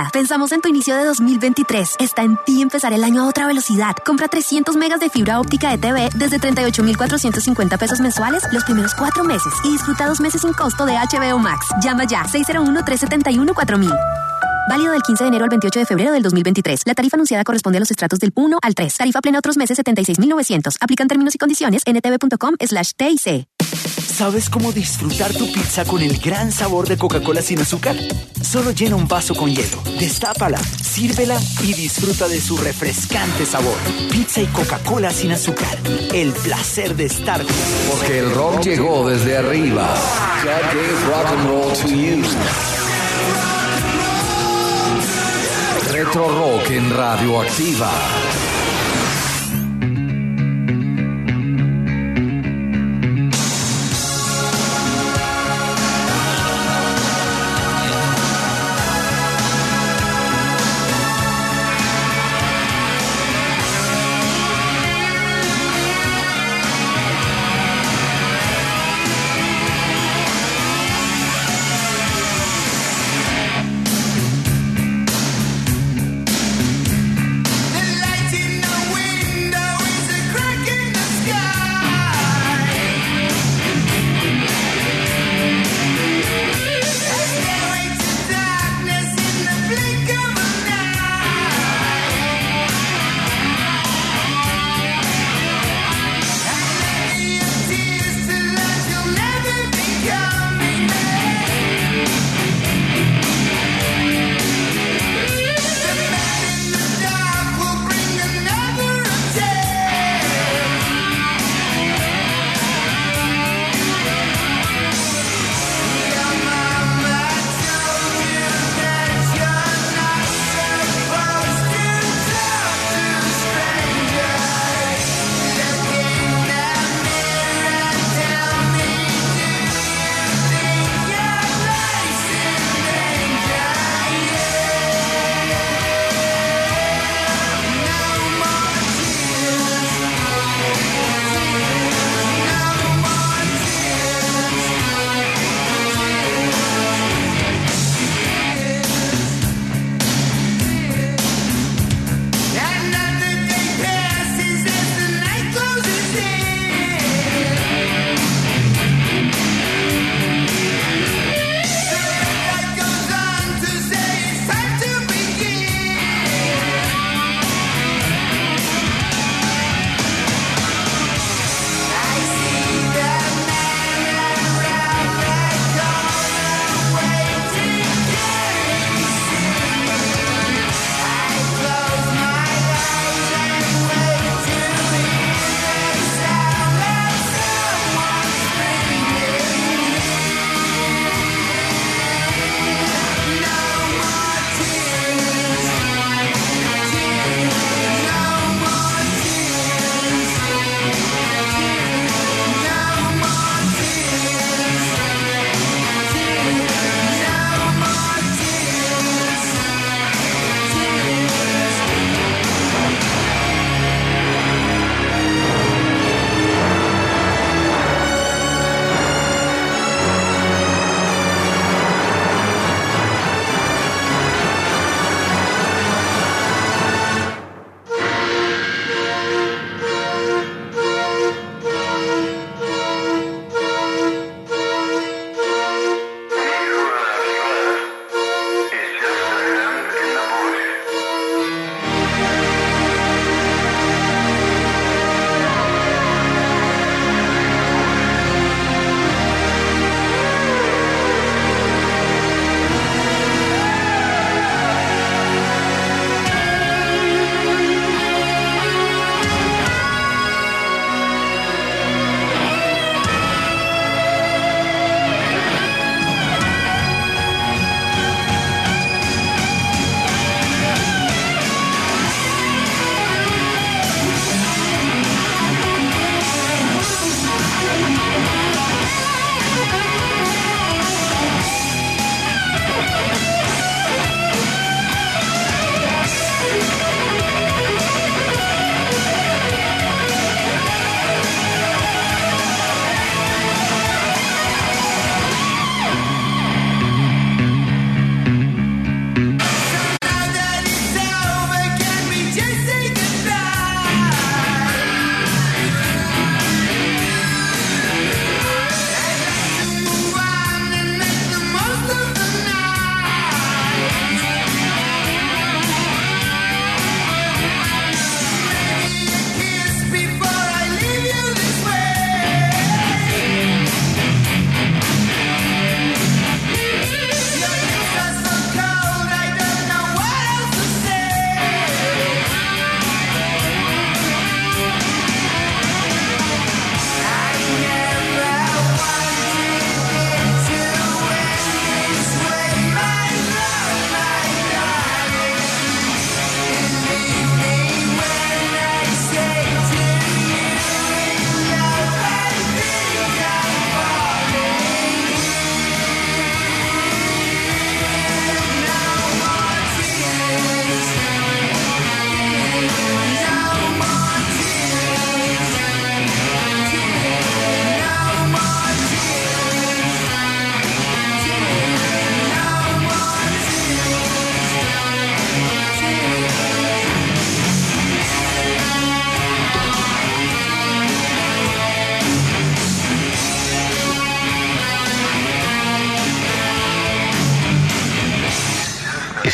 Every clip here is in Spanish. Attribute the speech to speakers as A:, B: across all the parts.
A: Pensamos en tu inicio de 2023. Está en ti empezar el año a otra velocidad. Compra 300 megas de fibra óptica de TV desde 38,450 pesos mensuales los primeros 4 meses y disfruta 2 meses sin costo de HBO Max. Llama ya 601-371-4000. Válido del 15 de enero al 28 de febrero del 2023. La tarifa anunciada corresponde a los estratos del 1 al 3. Tarifa plena otros meses 76,900. Aplican términos y condiciones en ntv.com/TIC.
B: ¿Sabes cómo disfrutar tu pizza con el gran sabor de Coca-Cola sin azúcar? Solo llena un vaso con hielo, destápala, sírvela y disfruta de su refrescante sabor. Pizza y Coca-Cola sin azúcar. El placer de estar juntos.
C: Porque el rock llegó desde arriba. Jack gave rock and roll to you. Retro Rock en Radioactiva.
D: The light in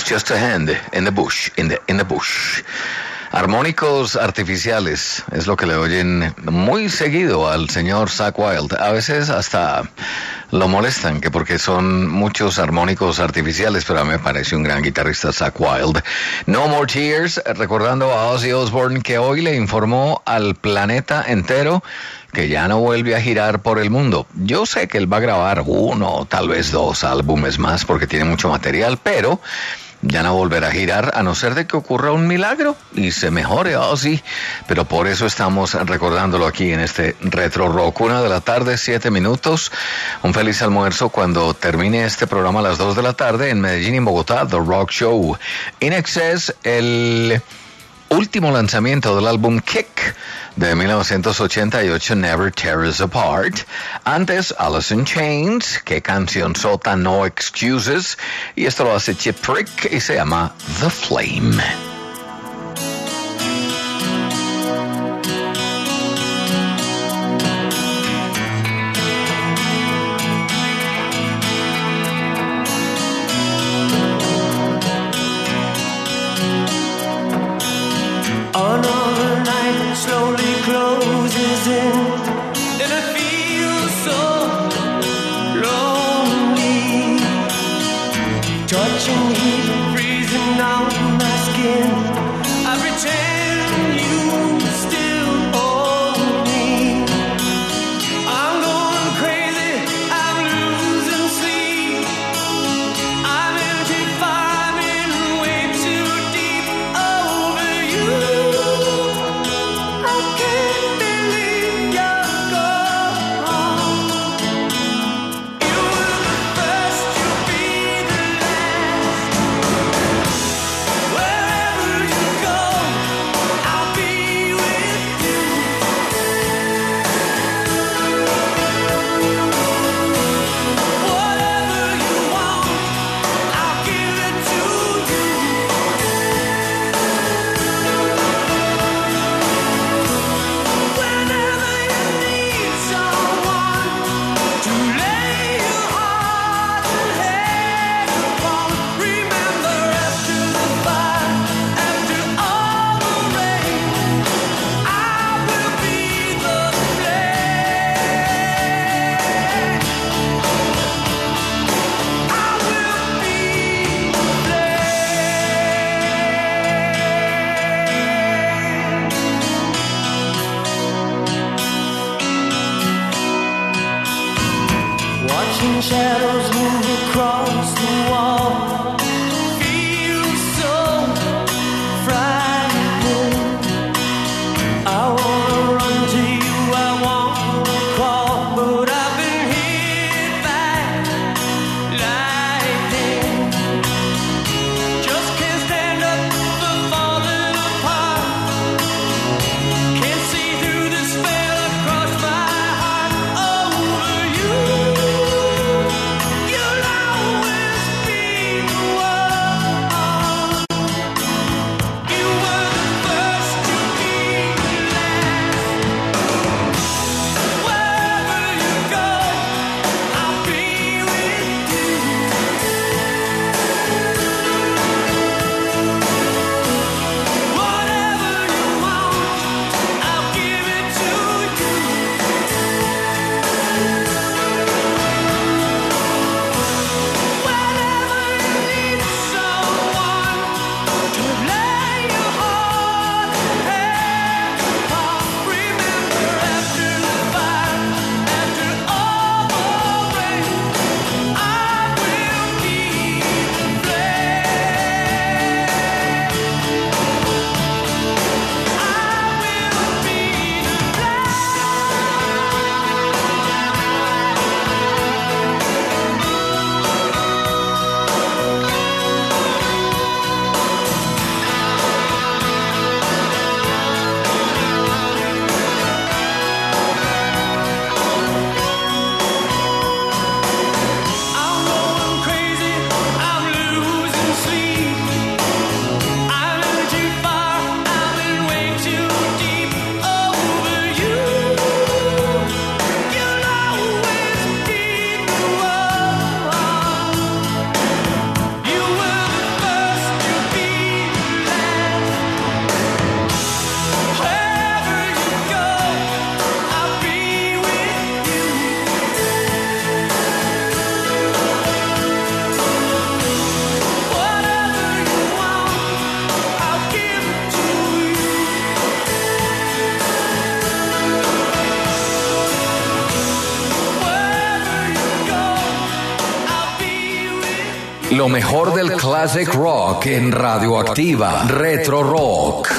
C: just a hand in the bush, in the bush. Armónicos artificiales es lo que le oyen muy seguido al señor Zakk Wylde. A veces hasta lo molestan, que porque son muchos armónicos artificiales, pero a mí me parece un gran guitarrista Zakk Wylde. No More Tears, recordando a Ozzy Osbourne, que hoy le informó al planeta entero que ya no vuelve a girar por el mundo. Yo sé que él va a grabar 1 o tal vez 2 álbumes más porque tiene mucho material, pero ya no volverá a girar a no ser de que ocurra un milagro y se mejore Ozzy. Pero por eso estamos recordándolo aquí en este Retro Rock. 1 de la tarde, 7 minutos. Un feliz almuerzo cuando termine este programa a las 2 de la tarde en Medellín y en Bogotá, The Rock Show. In Excess, el último lanzamiento del álbum Kick de 1988, Never Tear Us Apart. Antes, Alice in Chains, qué canción sota, No Excuses. Y esto lo hace Chip Trick y se llama The Flame.
D: Another night slowly closes in, and I feel so lonely. Touching heat, freezing on my skin. I pretend you still hold me. I'm going crazy, I'm losing sleep. I'm empty, farming way too deep over you. Shadows move across the wall. Feels so frightening. I wanna run to you, I wanna crawl, but I've been hit by lightning. Just can't stand up for falling apart. Can't see through this veil across my heart over you. You'll always
E: Lo mejor del classic rock en Radioactiva. Retro Rock.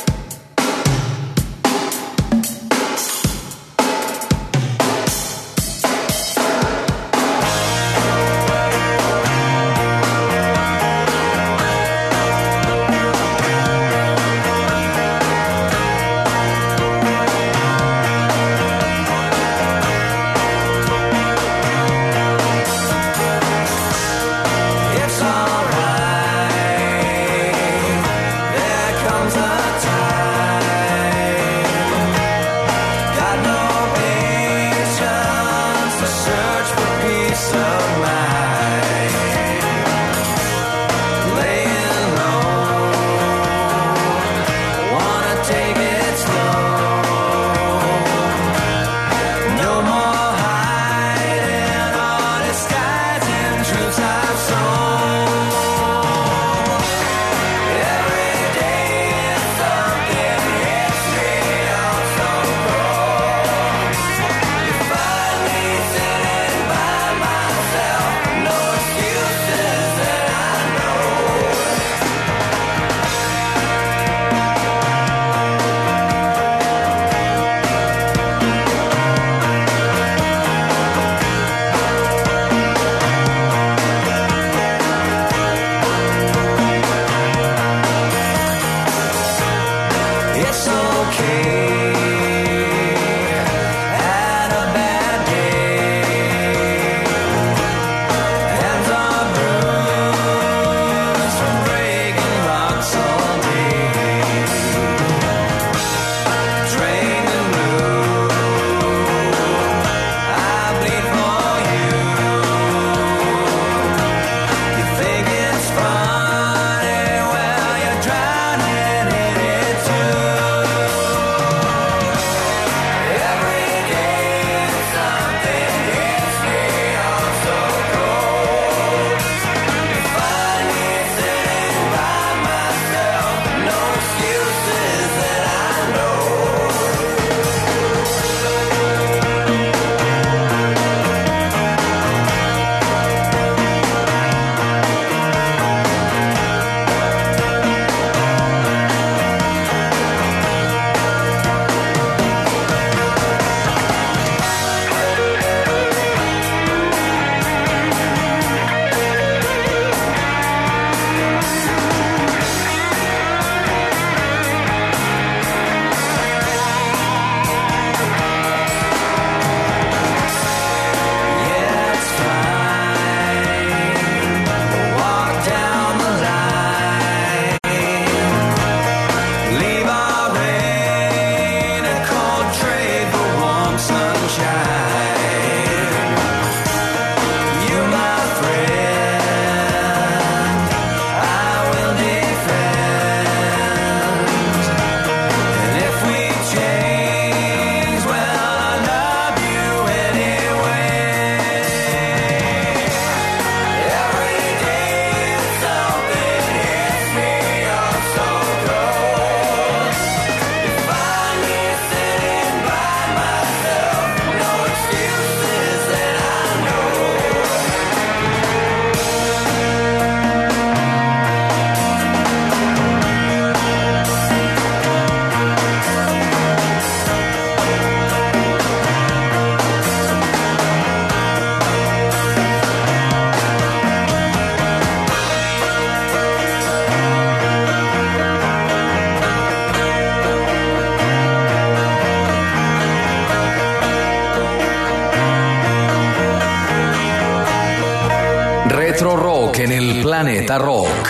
E: Retro Rock en el Planeta Rock.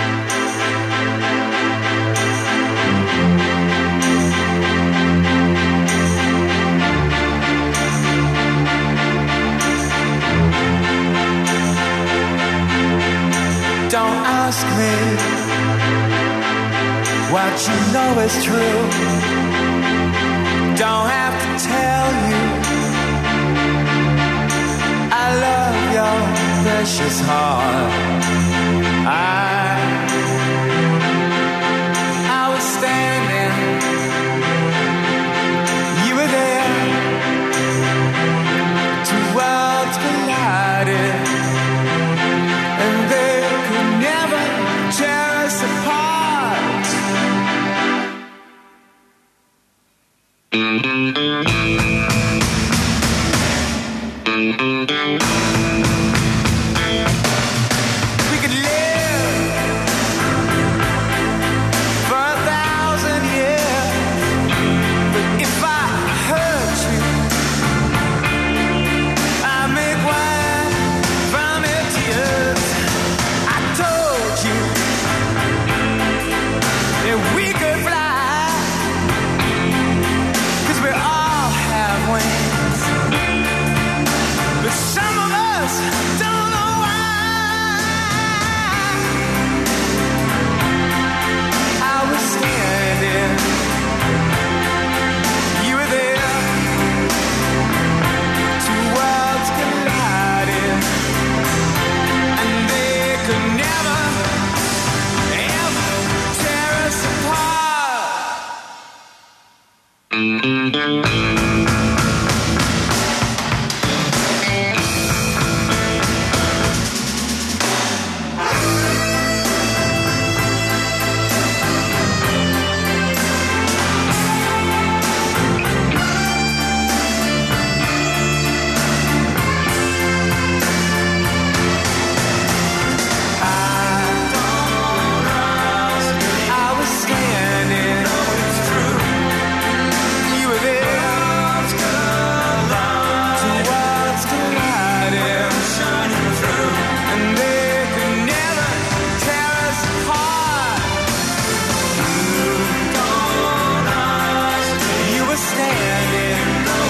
D: Don't ask me what you know is true. Don't have to tell you I love your precious heart. I was standing, you were there. Two worlds collided, and they We could live for 1,000 years, but if I hurt you, I make wine from your tears. I told you that we could fly, 'cause we all have wings, but some of us don't know why. I was standing, you were there, two worlds collided, and they could never, ever tear us apart. I was standing, you were there, two worlds collided, and they could never tear us apart. You were standing,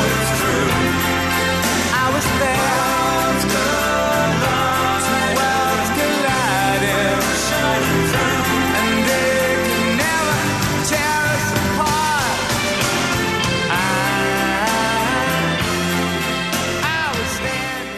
D: I was there, two worlds collided, and they could never tear us apart. I was standing.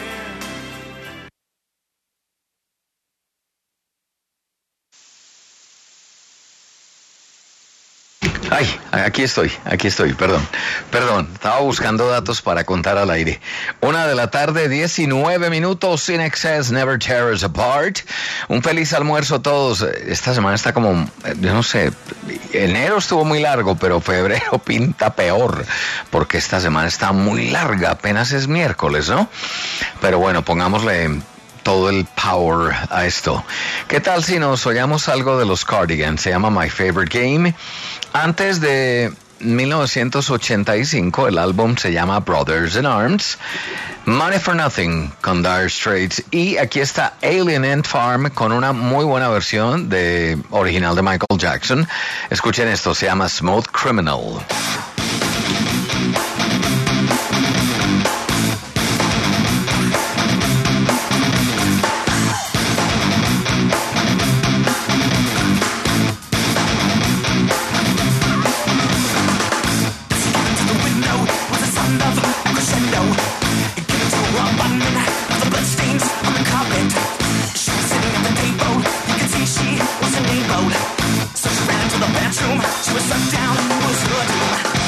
C: Ay, aquí estoy, perdón, estaba buscando datos para contar al aire. 1:19 p.m, In Excess, Never Tear Us Apart. Un feliz almuerzo a todos. Esta semana está como, yo no sé, enero estuvo muy largo, pero febrero pinta peor, porque esta semana está muy larga, apenas es miércoles, ¿no? Pero bueno, pongámosle todo el power a esto. ¿Qué tal si nos oyamos algo de los Cardigans? Se llama My Favorite Game. Antes de 1985, el álbum se llama Brothers in Arms. Money for Nothing con Dire Straits. Y aquí está Alien Ant Farm con una muy buena versión de original de Michael Jackson. Escuchen esto, se llama Smooth Criminal.
D: She was sucked down, was good.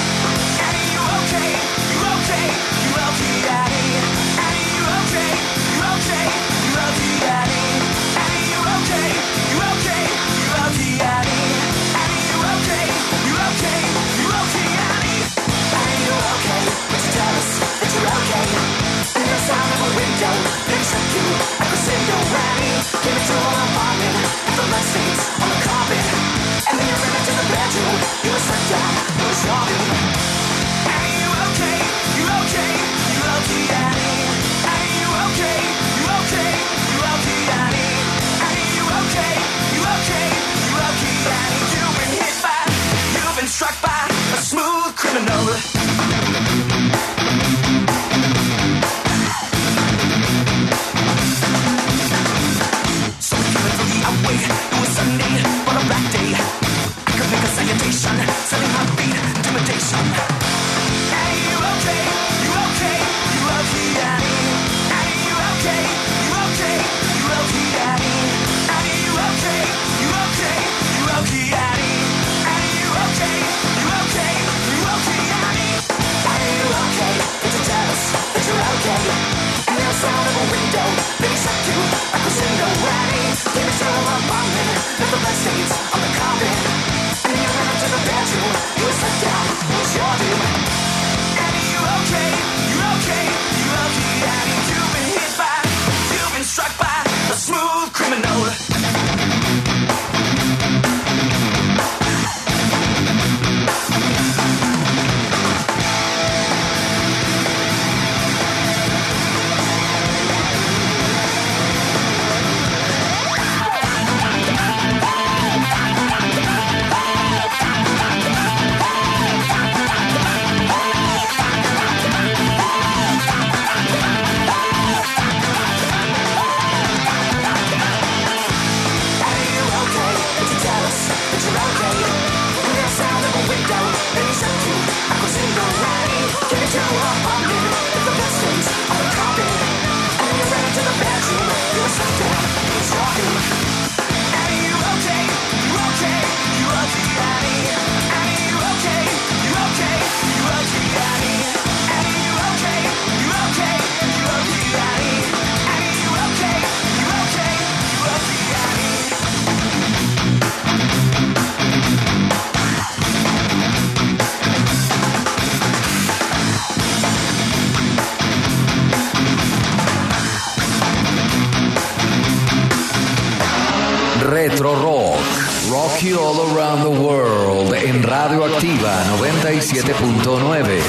E: rock you all around the world en Radio Activa 97.9.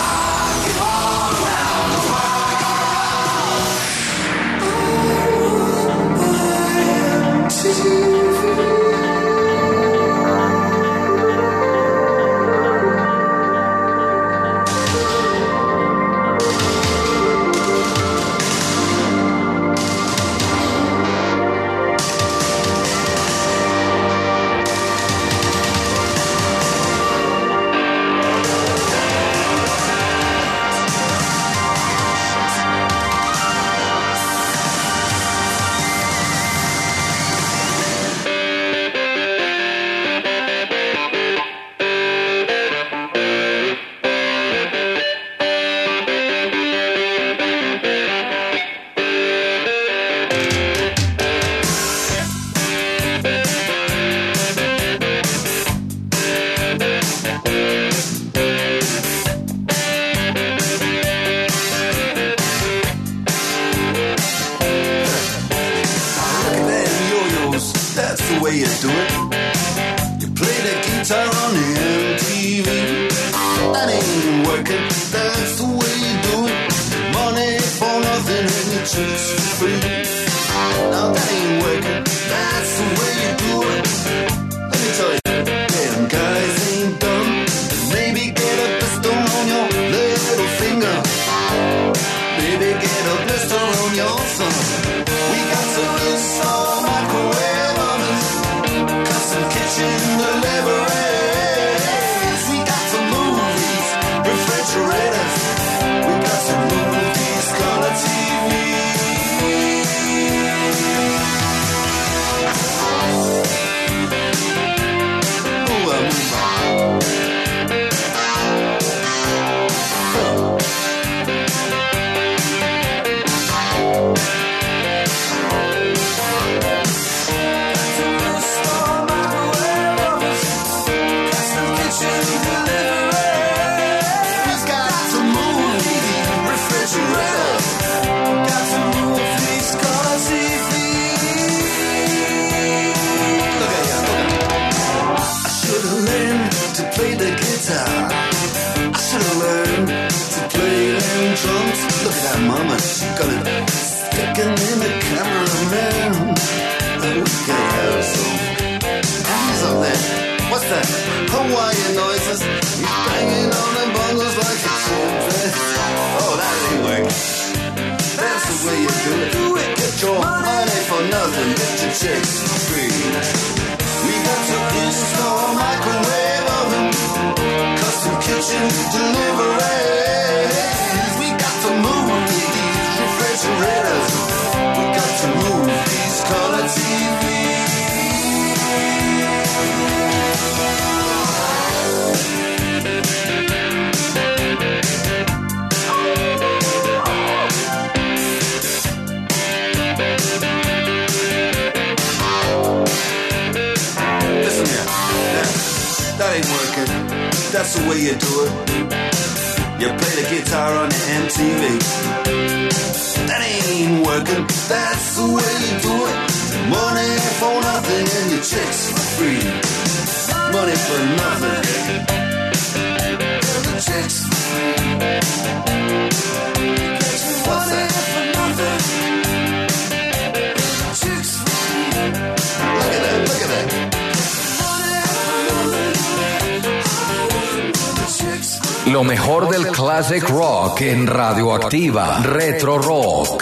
F: That's the way you do it. You play the guitar on the MTV. That ain't working. That's the way you do it. Money for nothing and your chicks for free. Money for nothing. And the chicks for free. What's that? For nothing. The chicks for free. Look at that. Look at that.
E: Lo mejor del classic rock en Radioactiva Retro Rock.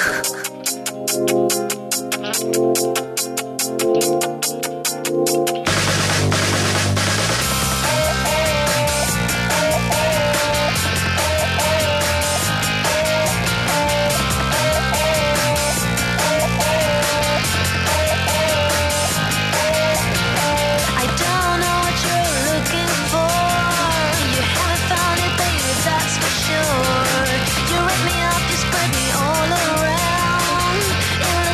G: You rip me up, you spread me all around.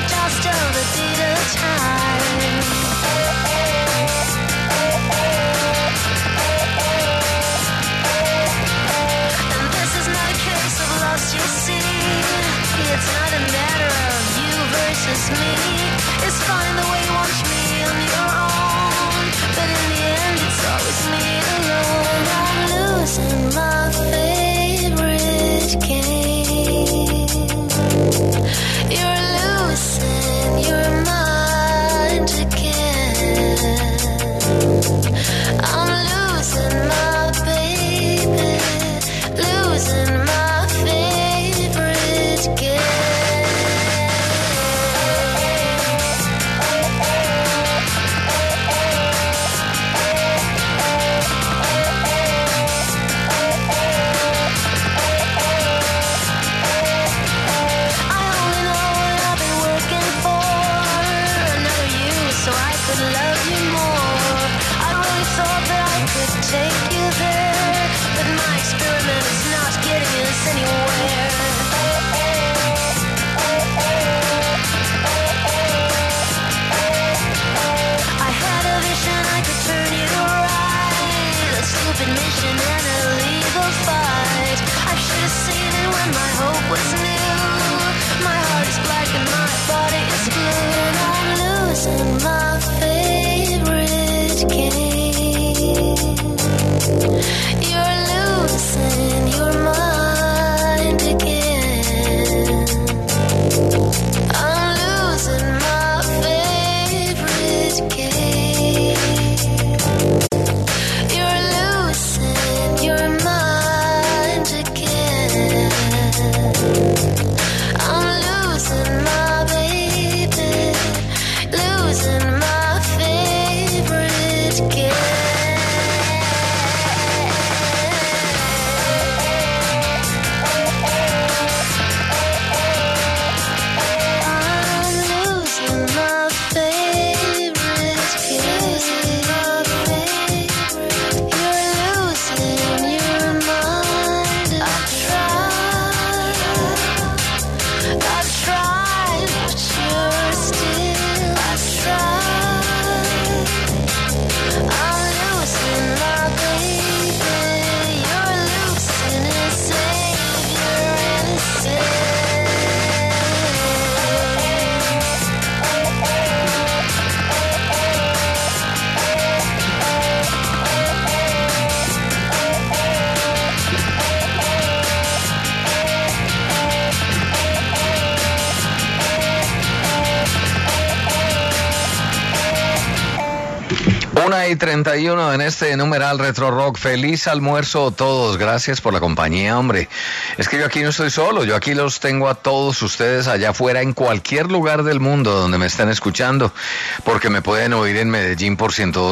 C: Y 31 en este numeral Retro Rock. Feliz almuerzo a todos. Gracias por la compañía, hombre. Es que yo aquí no estoy solo. Yo aquí los tengo a todos ustedes allá afuera en cualquier lugar del mundo donde me estén escuchando. Porque me pueden oír en Medellín por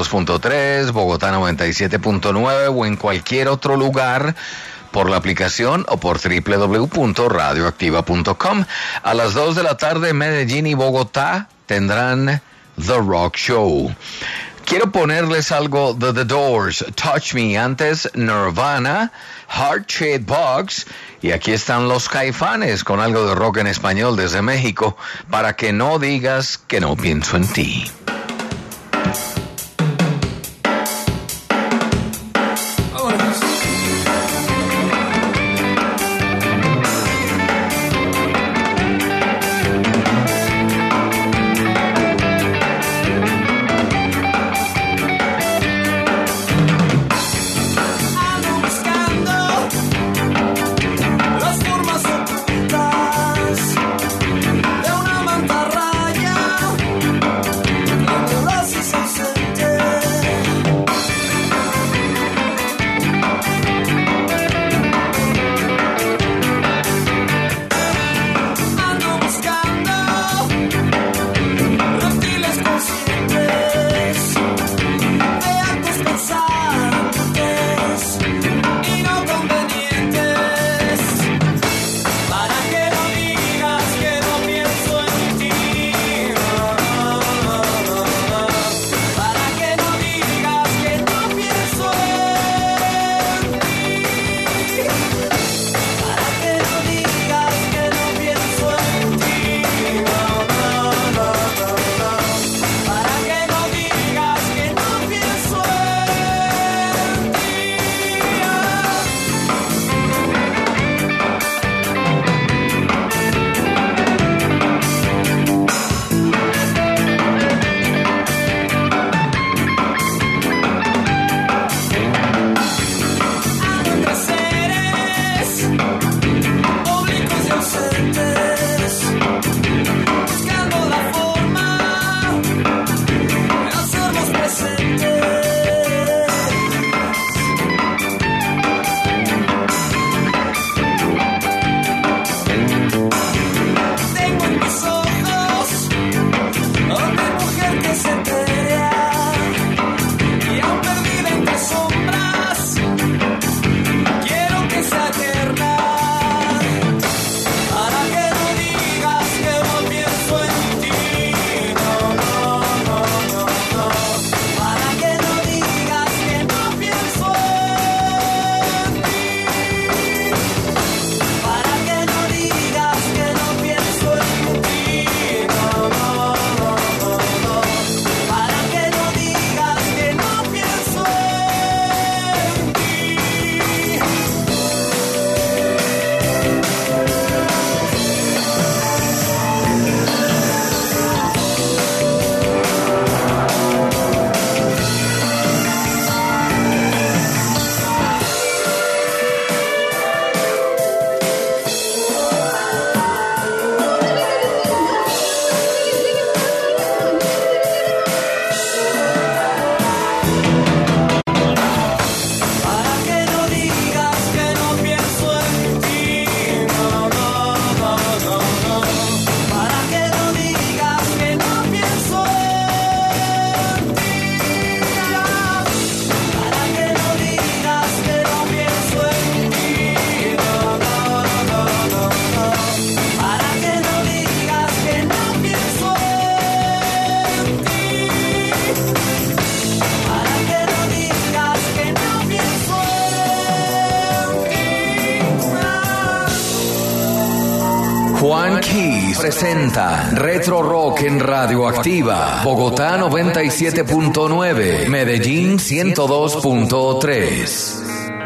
C: 102.3, Bogotá 97.9 o en cualquier otro lugar por la aplicación o por www.radioactiva.com. A las 2 de la tarde Medellín y Bogotá tendrán The Rock Show. Quiero ponerles algo de The Doors, Touch Me, antes Nirvana, Heart Shaped Box, y aquí están los Caifanes con algo de rock en español desde México, para que no digas que no pienso en ti.
D: De una mantarraya
E: One Keys presenta Retro Rock en Radioactiva. Bogotá 97.9, Medellín 102.3.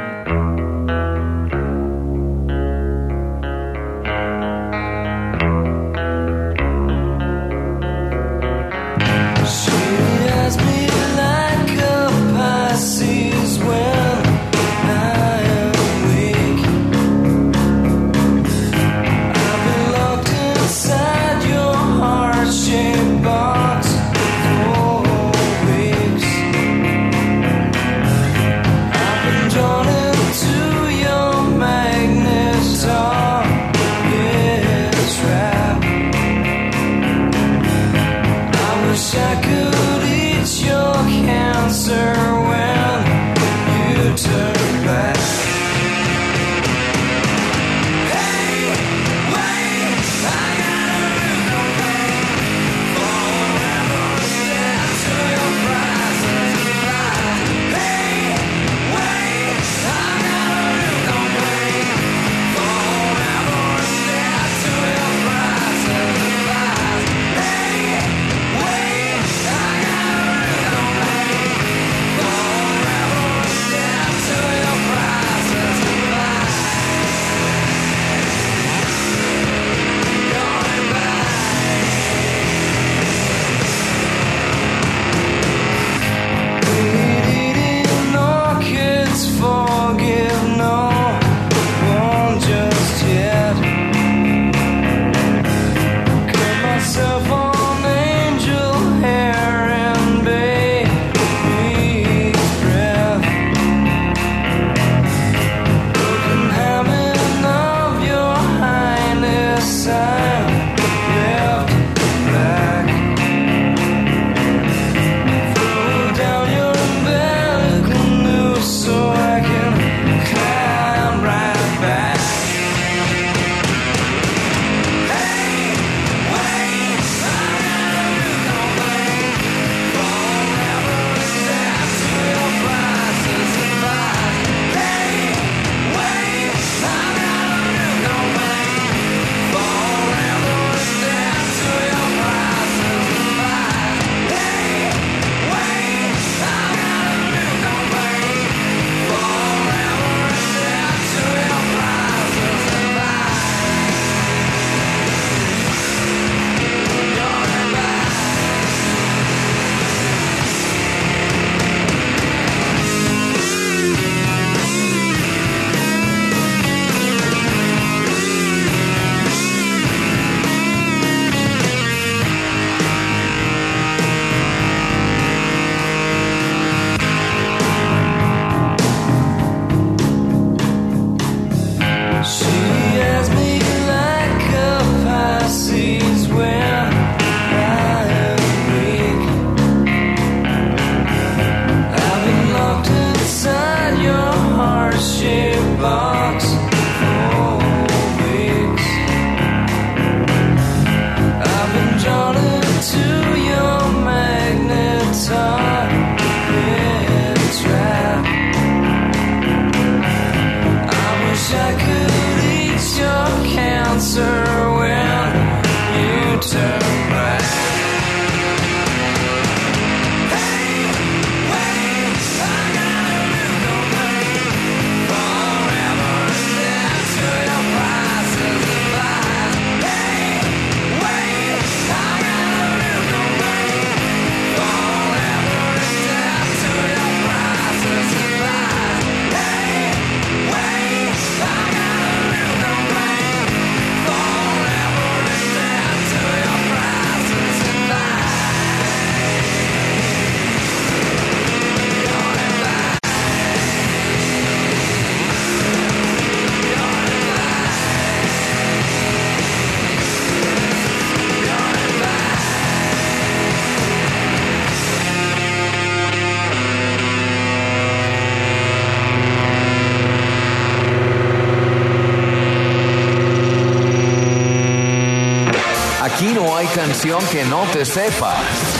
E: Aquí no hay canción que no te sepas.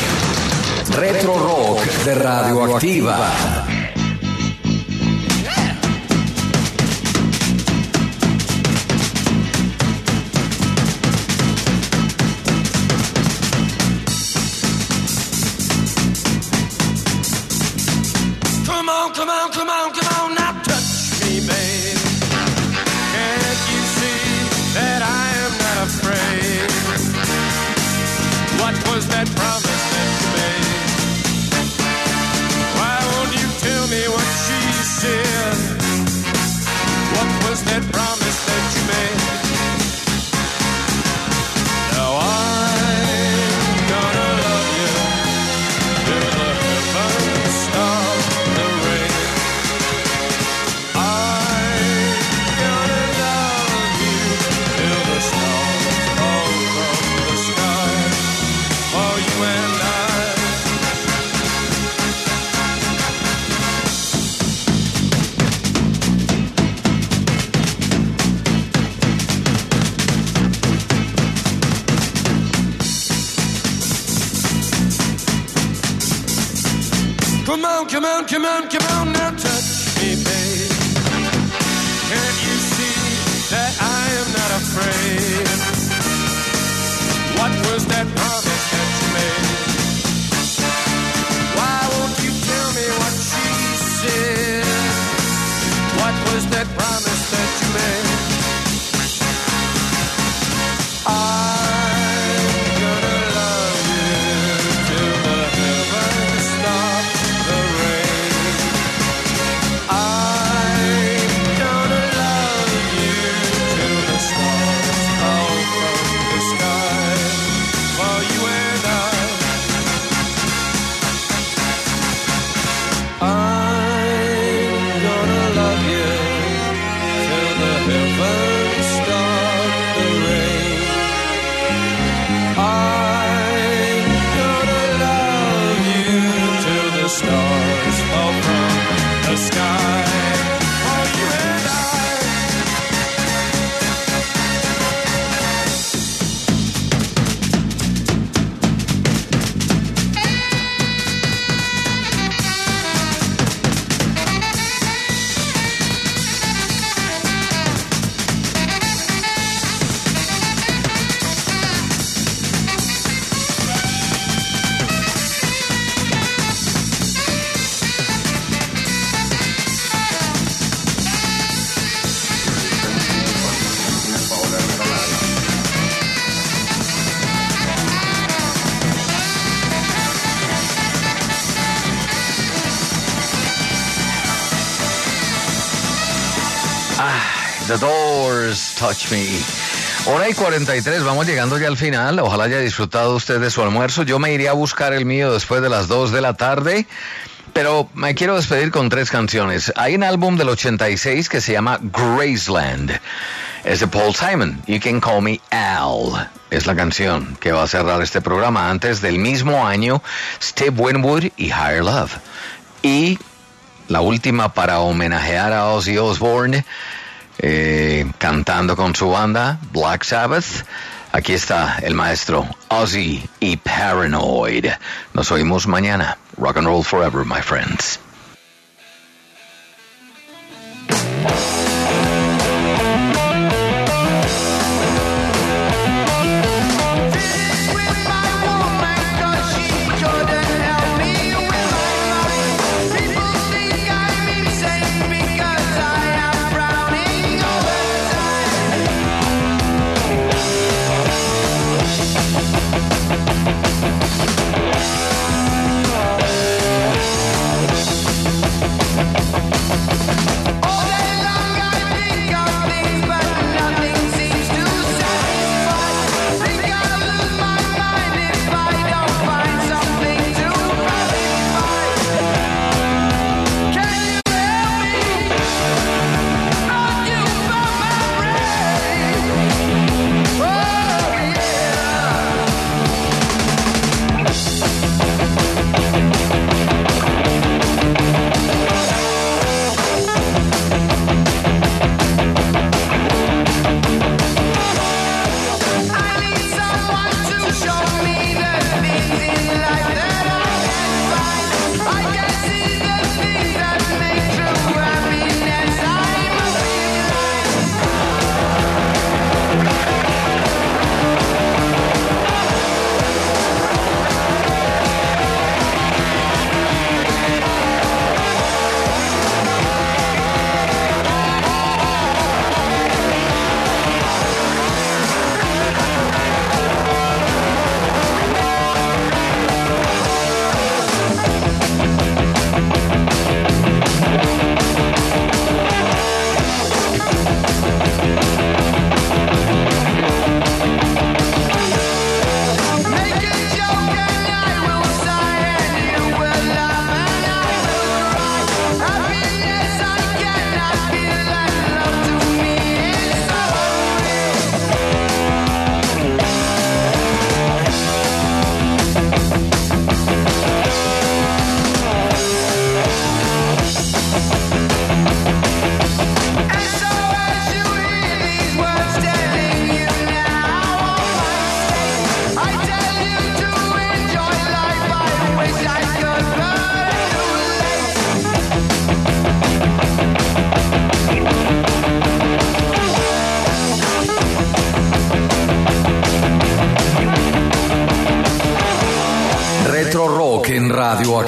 E: Retro Rock de Radioactiva.
D: on, come on, come on, come on, now touch me, babe. Can't you see that I am not afraid? What was that promise that you made? Why won't you tell me what she said? What was that promise that you made? Now I'm gonna love you till the heavens stop the rain. I'm gonna love you till the stars fall from the sky. For you and I. Come on, come on, come on, come on, now touch me, babe. Can't you see that I am not afraid? What was that promise that you made? Why won't you tell me what she said? What was that promise that you made? I'm gonna love you till the heavens stop the rain. I'm gonna love you till the stars fall from the sky. For you and I'm gonna love you till the heavens stop the rain. I'm gonna love you till the stars fall from the sky. For you and
C: The Doors, Touch Me. 1:43, vamos llegando ya al final. Ojalá haya disfrutado usted de su almuerzo. Yo me iré a buscar el mío después de las 2 de la tarde. Pero me quiero despedir con 3 canciones. Hay un álbum del 86 que se llama Graceland. Es de Paul Simon. You Can Call Me Al. Es la canción que va a cerrar este programa. Antes del mismo año, Steve Winwood y Higher Love. Y la última para homenajear a Ozzy Osbourne, cantando con su banda, Black Sabbath. Aquí está el maestro Ozzy y Paranoid. Nos oímos mañana. Rock and roll forever, my friends.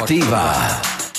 E: Radioactiva.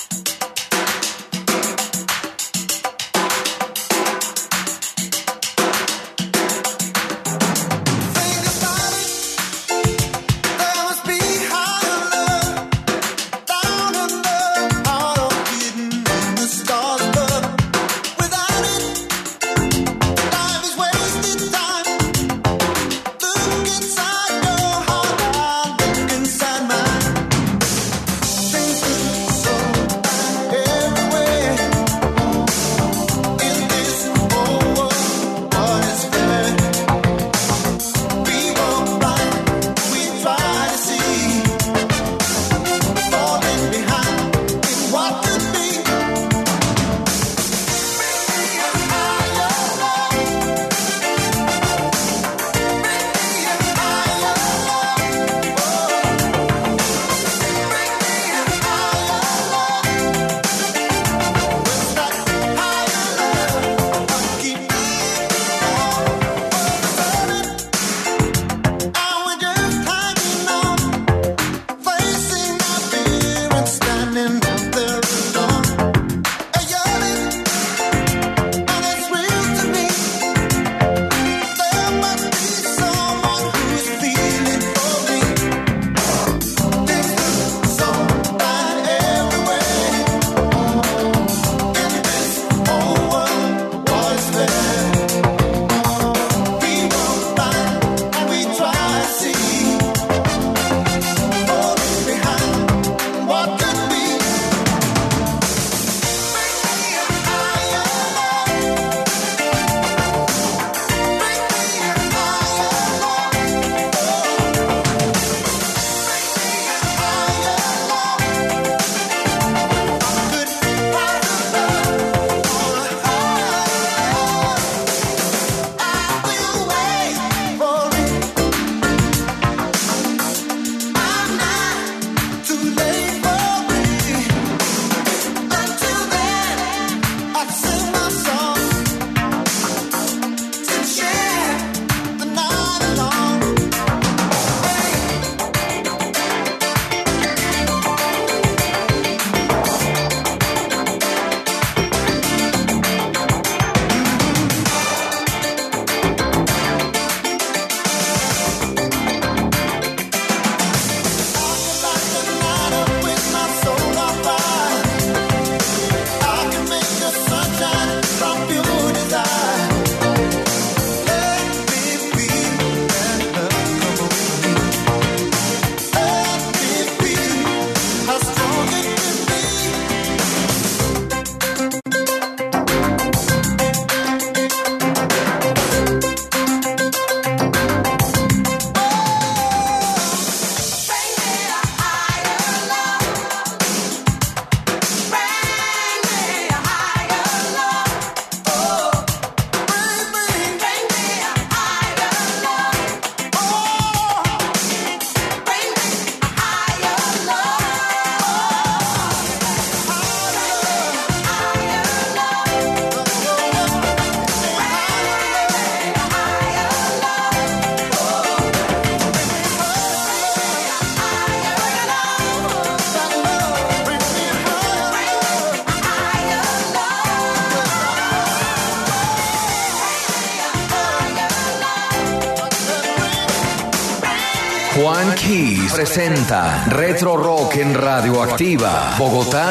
E: Juan Keys presenta Retro Rock en Radioactiva. Bogotá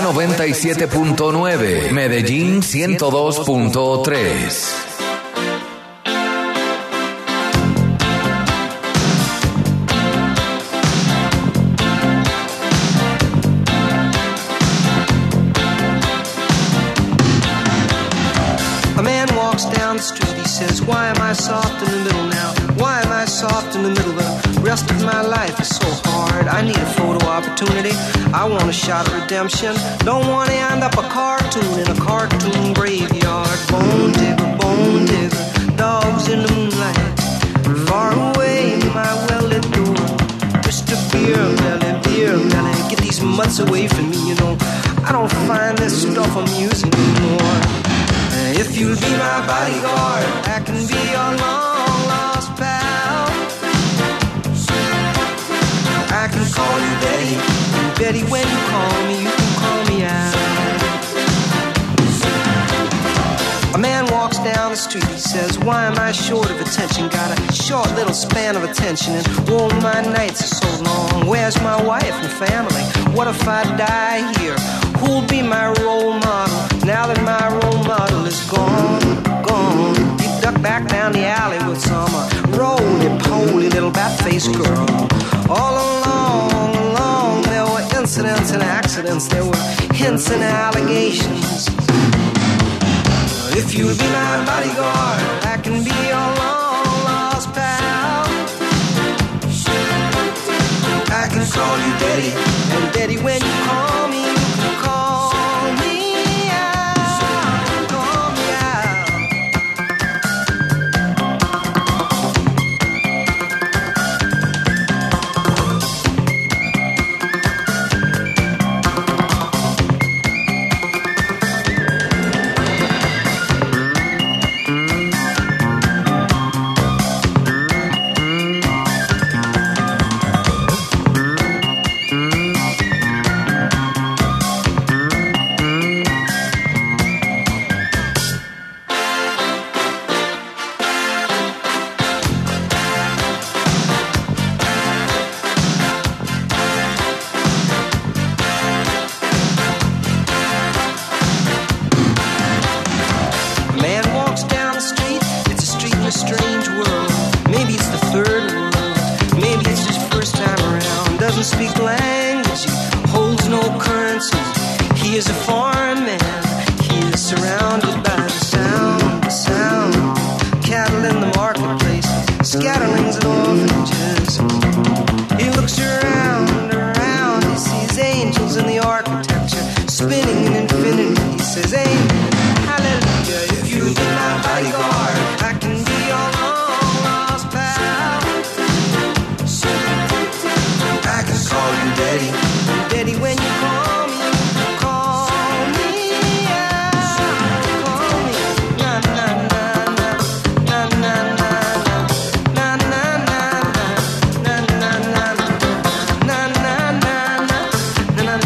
E: 97.9, Medellín 102.3.
G: Down the street, he says, why am I soft in the middle now? Why am I soft in the middle? The rest of my life is so hard. I need a photo opportunity. I want a shot at redemption. Don't want to end up a cartoon in a cartoon graveyard. Bone digger, dogs in the moonlight. Far away, my well-lit door. Mr. Beer Melly, get these mutts away from me, you know. I don't find this stuff amusing anymore. If you'll be my bodyguard, I can be your long lost pal. I can call you Betty. And Betty, when you call me, you can call me out. A man walks down the street, he says, why am I short of attention? Got a short little span of attention, and oh, my nights are so long. Where's my wife and family? What if I die here? Who'll be my role model now that my role model is gone, gone? He ducked back down the alley with some roly-poly little bat-faced girl. All along, there were incidents and accidents, there were hints and allegations. If you'll be my bodyguard, I can be your long-lost pal. I can call you Daddy, and Daddy, when you call me, you can call me out, call me out. Speak language, he holds no currency. He is a foreign man. He is surrounded by the sound. Cattle in the marketplace, scatterlings and orphanages. He looks around, he sees angels in the architecture, spinning in infinity. He says, amen, hallelujah. If you be my bodyguard, I can be your long-lost pal. I can call you Daddy, Daddy, when you call me out, call me, na na na na, na na na na, na na na na, na na na na, na na na na, na na na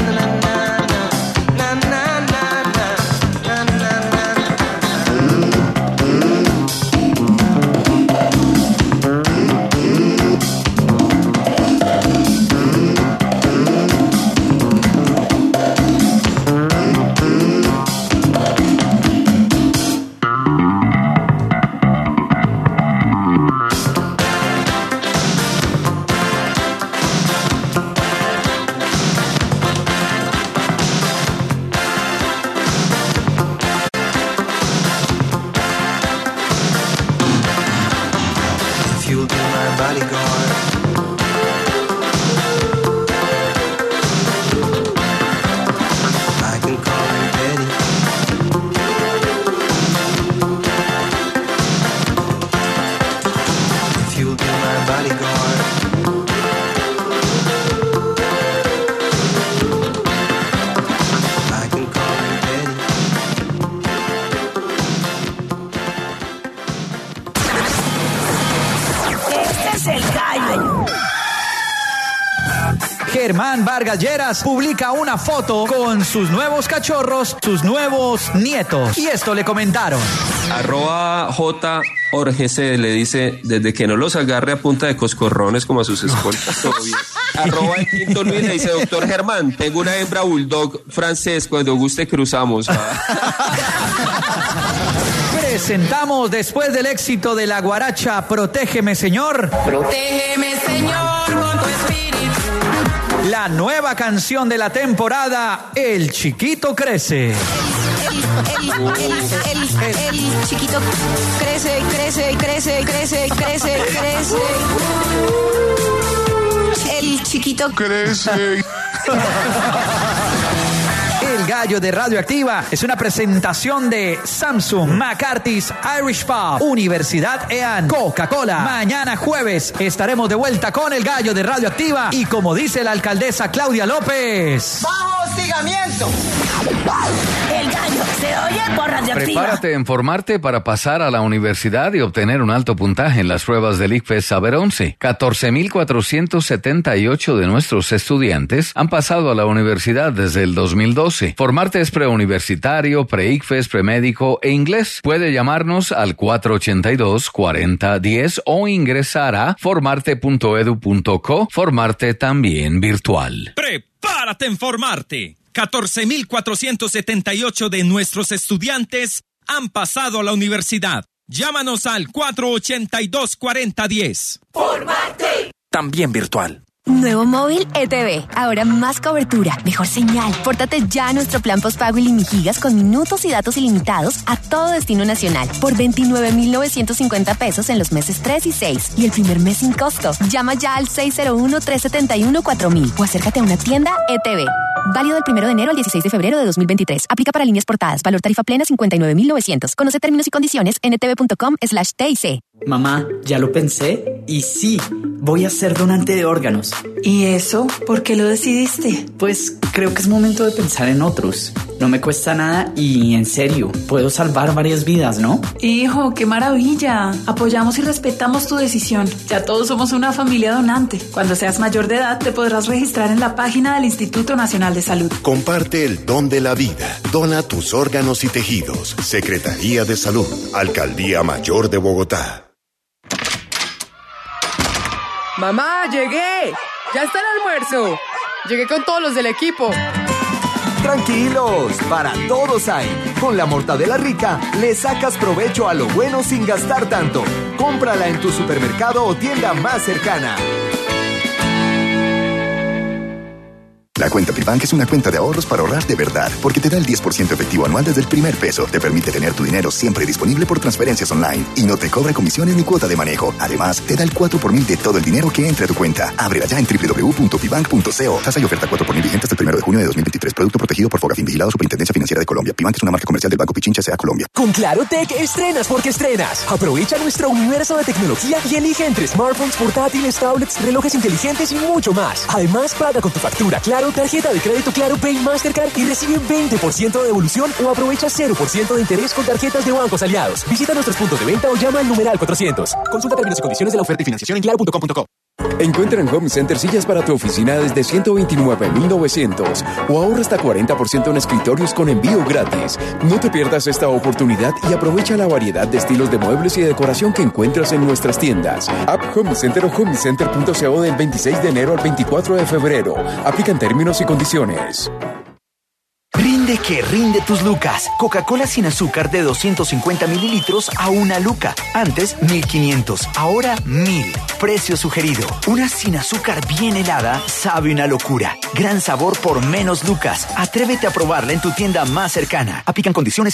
H: Germán Vargas Lleras publica una foto con sus nuevos cachorros, sus nuevos nietos. Y esto le comentaron.
I: @JOrgC le dice, desde que no los agarre a punta de coscorrones como a sus escoltas, todo bien. @el Quinto Luis le dice, doctor Germán, tengo una hembra bulldog francés, cuando guste cruzamos.
H: Presentamos, después del éxito de la guaracha Protégeme Señor,
J: Protégeme Señor con tu espíritu,
H: la nueva canción de la temporada, El Chiquito Crece.
J: El chiquito crece, crece, crece, crece, crece, crece. El chiquito
K: crece.
H: El Gallo de Radioactiva es una presentación de Samsung, McCarthy's Irish Pub, Universidad EAN, Coca-Cola. Mañana jueves estaremos de vuelta con El Gallo de Radioactiva y, como dice la alcaldesa Claudia López,
L: ¡bajo hostigamiento!
J: El Gallo se oye por Radioactiva.
C: Prepárate en formarte para pasar a la universidad y obtener un alto puntaje en las pruebas del ICFES Saber 11. 14,478 de nuestros estudiantes han pasado a la universidad desde el 2012. Formarte es preuniversitario, pre-ICFES, premédico e inglés. Puede llamarnos al 482-4010 o ingresar a formarte.edu.co. Formarte también virtual.
K: ¡Prepárate en formarte! 14,478 de nuestros estudiantes han pasado a la universidad. Llámanos al 482-4010.
L: ¡Formarte! También virtual.
A: Nuevo móvil ETV. Ahora más cobertura, mejor señal. Pórtate ya a nuestro plan postpago iliminigigas con minutos y datos ilimitados a todo destino nacional por 29,950 pesos en los meses 3 y 6 y el primer mes sin costo. Llama ya al 601-371-4000 o acércate a una tienda ETV. Válido del 1 de enero al 16 de febrero de 2023. Aplica para líneas portadas. Valor tarifa plena 59,900. Conoce términos y condiciones en etv.com/TIC.
M: Mamá, ya lo pensé y sí, voy a ser donante de órganos.
N: ¿Y eso? ¿Por qué lo decidiste?
M: Pues creo que es momento de pensar en otros. No me cuesta nada y, en serio, puedo salvar varias vidas, ¿no?
N: Hijo, qué maravilla. Apoyamos y respetamos tu decisión. Ya todos somos una familia donante. Cuando seas mayor de edad, te podrás registrar en la página del Instituto Nacional de Salud.
O: Comparte el don de la vida. Dona tus órganos y tejidos. Secretaría de Salud. Alcaldía Mayor de Bogotá.
P: Mamá, llegué. Ya está el almuerzo. Llegué con todos los del equipo.
Q: Tranquilos, para todos hay. Con la mortadela rica, le sacas provecho a lo bueno sin gastar tanto. Cómprala en tu supermercado o tienda más cercana.
R: La cuenta Pibank es una cuenta de ahorros para ahorrar de verdad, porque te da el 10% efectivo anual desde el primer peso. Te permite tener tu dinero siempre disponible por transferencias online y no te cobra comisiones ni cuota de manejo. Además, te da el 4 por mil de todo el dinero que entre a tu cuenta. Ábrela ya en www.pibank.co. Tasa y oferta 4 por mil vigente hasta el 1 de junio de 2023. Producto protegido por Fogafín, vigilado Superintendencia Financiera de Colombia. Pibank es una marca comercial del Banco Pichincha S.A. Colombia.
S: Con Claro Tech estrenas porque estrenas. Aprovecha nuestro universo de tecnología y elige entre smartphones, portátiles, tablets, relojes inteligentes y mucho más. Además, paga con tu factura Claro, tarjeta de crédito Claro Pay Mastercard y recibe 20% de devolución o aprovecha 0% de interés con tarjetas de bancos aliados. Visita nuestros puntos de venta o llama al numeral 400. Consulta términos y condiciones de la oferta y financiación en claro.com.co.
T: Encuentra en Home Center sillas para tu oficina desde $129,900 o ahorra hasta 40% en escritorios con envío gratis. No te pierdas esta oportunidad y aprovecha la variedad de estilos de muebles y decoración que encuentras en nuestras tiendas. App Home Center o homecenter.co del 26 de enero al 24 de febrero. Aplican términos y condiciones.
B: Rinde que rinde tus lucas. Coca-Cola sin azúcar de 250 mililitros a 1 luca. Antes 1,500, ahora 1,000. Precio sugerido. Una sin azúcar bien helada sabe una locura. Gran sabor por menos lucas. Atrévete a probarla en tu tienda más cercana. Aplican condiciones